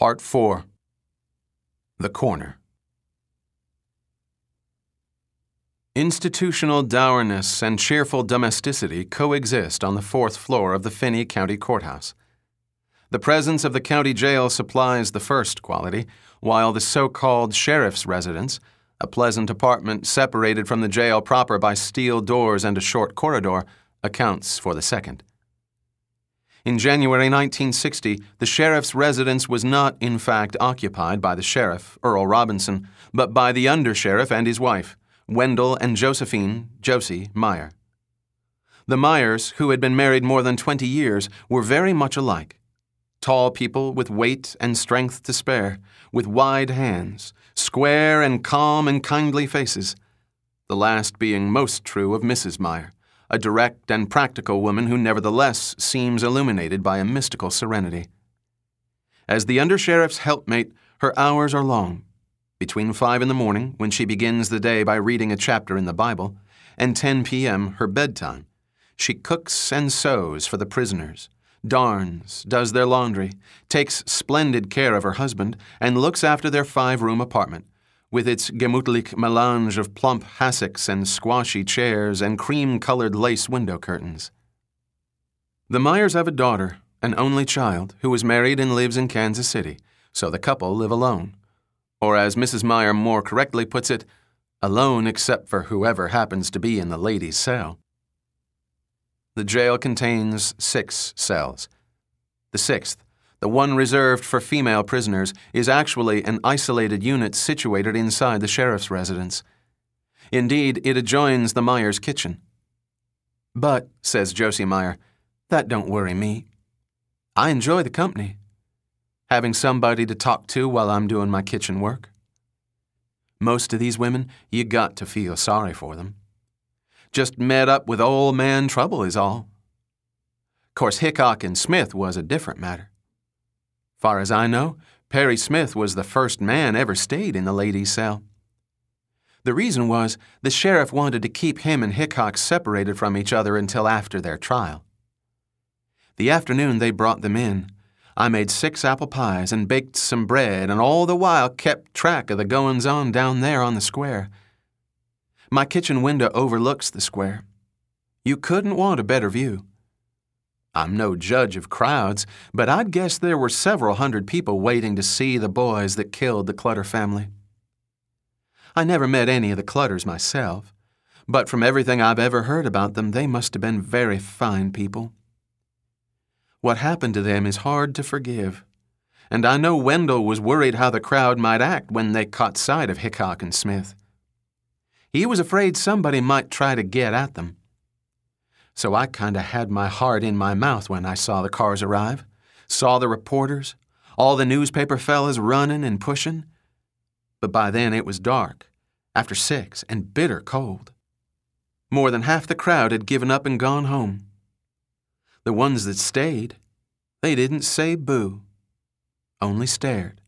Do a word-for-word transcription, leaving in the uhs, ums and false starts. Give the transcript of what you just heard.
Part four. The Corner. Institutional dourness and cheerful domesticity coexist on the fourth floor of the Finney County Courthouse. The presence of the county jail supplies the first quality, while the so-called sheriff's residence, a pleasant apartment separated from the jail proper by steel doors and a short corridor, accounts for the second. In January nineteen sixty, the sheriff's residence was not, in fact, occupied by the sheriff, Earl Robinson, but by the undersheriff and his wife, Wendell and Josephine Josie Meyer. The Meyers, who had been married more than twenty years, were very much alike. Tall people with weight and strength to spare, with wide hands, square and calm and kindly faces, the last being most true of Missus Meyer, a direct and practical woman who nevertheless seems illuminated by a mystical serenity. As the undersheriff's helpmate, her hours are long. Between five in the morning, when she begins the day by reading a chapter in the Bible, and ten p.m., her bedtime, she cooks and sews for the prisoners, darns, does their laundry, takes splendid care of her husband, and looks after their five-room apartment, with its gemütlich melange of plump hassocks and squashy chairs and cream-colored lace window curtains. The Meyers have a daughter, an only child, who is married and lives in Kansas City, so the couple live alone. Or as Missus Meyer more correctly puts it, alone except for whoever happens to be in the ladies' cell. The jail contains six cells. The sixth, the one reserved for female prisoners, is actually an isolated unit situated inside the sheriff's residence. Indeed, it adjoins the Meyers' kitchen. But, says Josie Meyer, that don't worry me. I enjoy the company. Having somebody to talk to while I'm doing my kitchen work. Most of these women, you got to feel sorry for them. Just met up with old man trouble is all. Course Hickok and Smith was a different matter. Far as I know, Perry Smith was the first man ever stayed in the ladies' cell. The reason was the sheriff wanted to keep him and Hickok separated from each other until after their trial. The afternoon they brought them in, I made six apple pies and baked some bread and all the while kept track of the goings-on down there on the square. My kitchen window overlooks the square. You couldn't want a better view. I'm no judge of crowds, but I'd guess there were several hundred people waiting to see the boys that killed the Clutter family. I never met any of the Clutters myself, but from everything I've ever heard about them, they must have been very fine people. What happened to them is hard to forgive, and I know Wendell was worried how the crowd might act when they caught sight of Hickok and Smith. He was afraid somebody might try to get at them. So I kind of had my heart in my mouth when I saw the cars arrive, saw the reporters, all the newspaper fellas running and pushing. But by then it was dark, after six, and bitter cold. More than half the crowd had given up and gone home. The ones that stayed, they didn't say boo, only stared.